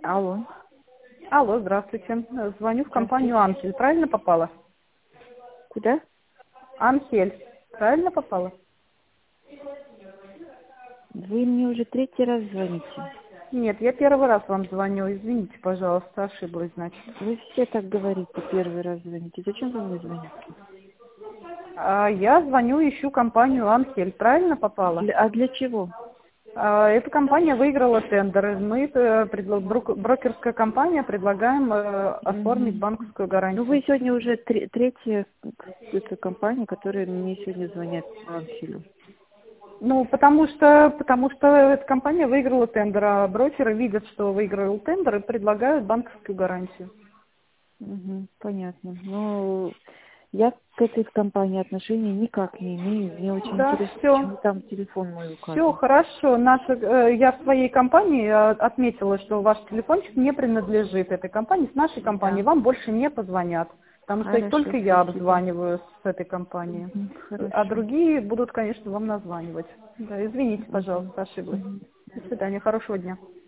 Алло. Алло, здравствуйте. Звоню в компанию Здравствуйте. «Анхель». Правильно попала? Куда? «Анхель». Правильно попала? Вы мне уже третий раз звоните. Нет, я первый раз вам звоню. Извините, пожалуйста, ошиблась, значит. Вы все так говорите, первый раз звоните. Зачем вы мне звоните? Я звоню, ищу компанию «Анхель». Правильно попала? А для чего? Эта компания выиграла тендер. Мы, брокерская компания, предлагаем оформить Мгм. банковскую Ну, гарантию. вы сегодня уже третья эта компания, которая мне сегодня звонят по Анхелю. Ну, потому что эта компания выиграла тендер, а брокеры видят, что выиграл тендер и предлагают банковскую гарантию. Угу, понятно. Ну, я к этой компании отношения никак не имею. Мне очень Да, интересно, все. почему там телефон мой Все указан. хорошо. Я в своей компании отметила, что ваш телефончик не принадлежит этой компании. С нашей компанией Да. вам больше не позвонят, потому что их Хорошо, только я спасибо. обзваниваю с этой компании. Мгм, А хорошо. другие будут, конечно, вам названивать. Да, извините, Мгм, пожалуйста, ошиблась. мгм. До свидания, хорошего дня.